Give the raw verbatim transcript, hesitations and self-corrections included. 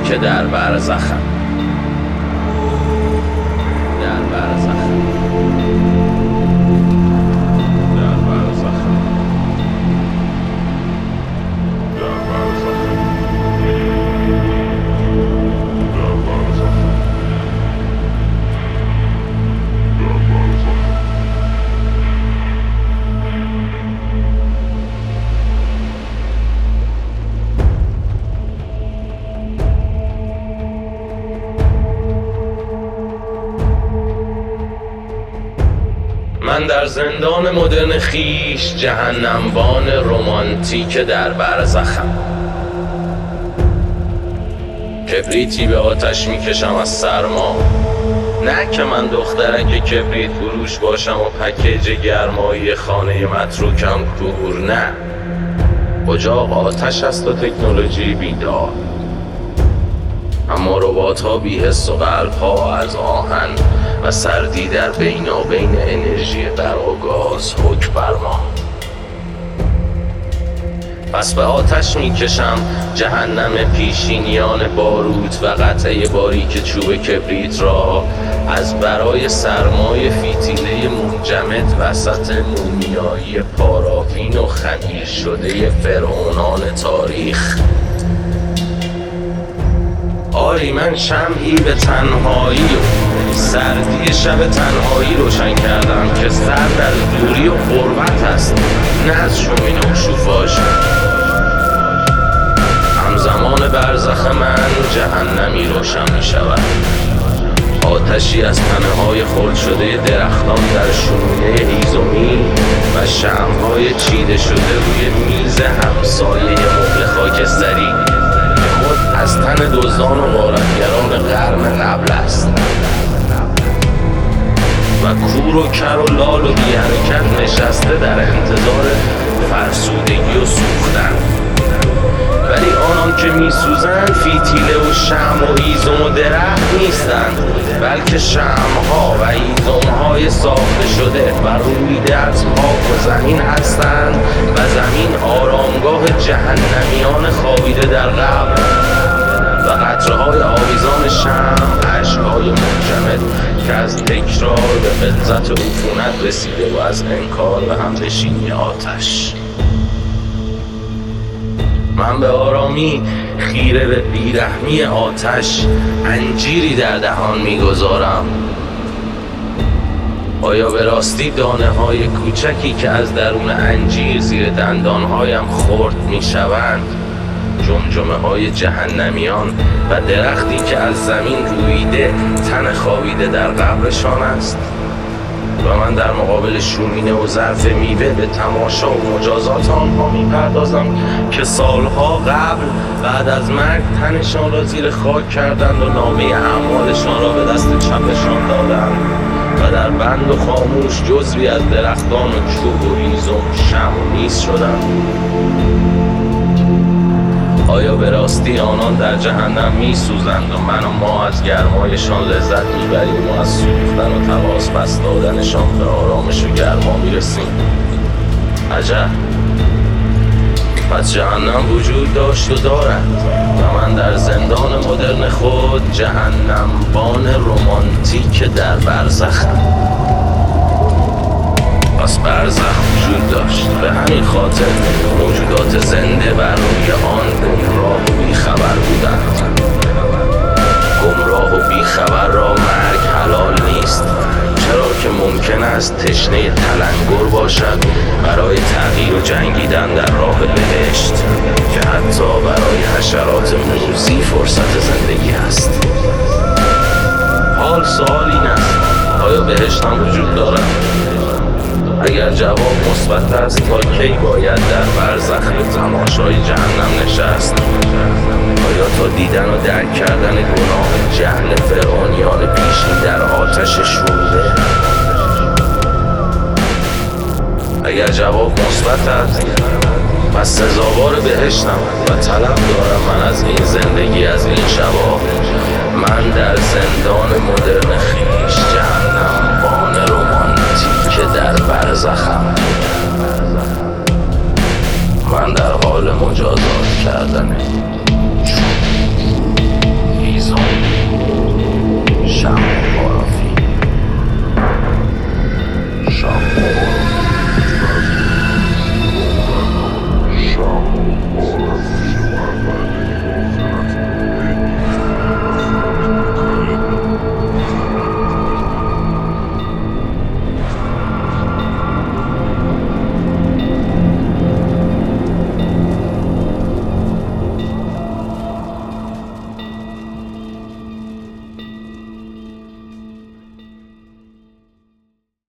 که در برزخم در برزخم در برزخم در برزخم در برزخم در برزخم. من در زندان مدرن خیش جهنمبان رمانتیک در برزخم. کبریتی به آتش میکشم از سرما، نه که من دخترک کبریت فروش باشم و پکیج گرمایی خانه متروکم کور، نه، اجاق آتش است و تکنولوژی بیدار، اما ربات ها بی حس و قلب ها از آهن و سردی در بینابین انرژی برق و گاز حکم بر ما. پس به آتش میکشم جهنم پیشینیان باروت و قطعه باریک چوب کبریت را از برای سرمای فیتیله منجمد وسط مومیایی پارافین و خمیر شده فرعونان تاریخ. آری من شمعی به تنهایی و سردی شب تنهایی روشن کردم که سرد از دوری و غربت است، نه از شومین و شوفاژ. همزمان برزخ من جهنمی روشن می شود، آتشی از تنه های خرد شده درختان در شومینه هیزومی و شمعهای چیده شده روی میز همسایه مبل خاکستری که خود از تن دزدان و غارتگران قرن قبل است و کور و کر و لال و بی حرکت نشسته در انتظار فرسودگی و سوختن. ولی آنان که می سوزند فیتیله و شمع و هیزم و درخت نیستند، بلکه شمعها و هیزمهای ساخته شده و رویده از خاک و زمین هستند و زمین آرامگاه جهنمیان خوابیده در قبر و قطره‌های آویزان شمع اشک‌های منجمد که از تکرار به غلظت عفونت رسیده و از انکار و همنشینی آتش. من به آرامی خیره به بیرحمی آتش انجیری در دهان میگذارم. آیا به راستی دانه های کوچکی که از درون انجیر زیر دندانهایم خرد میشوند جمجمه های جهنمیان و درختی که از زمین رویده تن خوابیده در قبرشان است؟ و من در مقابل شومینه و ظرف میوه به تماشا و مجازات آنها میپردازم که سالها قبل بعد از مرگ تنشان را زیر خاک کردند و نامه اعمالشان را به دست چپشان دادند و در بند و خاموش جزوی از درختان و چوب و هیزم شمع و میز شدند. آیا به راستی آنان در جهنم می سوزند و من و ما از گرمایشان لذت می بریم و از سوختن و تماس پس دادنشان به آرامش و گرما می رسیم؟ عجب، پس جهنم وجود داشت و دارد و من در زندان مدرن خود جهنمبان رمانتیک در برزخم. پس برزخ وجود داشت، به همین خاطر موجودات زنده بر روی آن گمراه و بیخبر بودند. گمراه و بیخبر را مرگ حلال نیست، چرا که ممکن است تشنه تلنگر باشد برای تغییر و جنگیدن در راه بهشت که حتی برای حشرات موذی فرصت زندگی هست. حال سوال این است، آیا بهشت هم وجود دارد؟ اگر جواب مثبت است، تا کی باید در برزخ تماشای جهنم نشست؟ آیا تا دیدن و درک کردن گناه جهل فرعونیان پیشین در آتش شعله؟ اگر جواب مثبت است، پس سزاوار بهشتم و طلب دارم من از این زندگی، از این شبا. من در زندان مدرن خیلی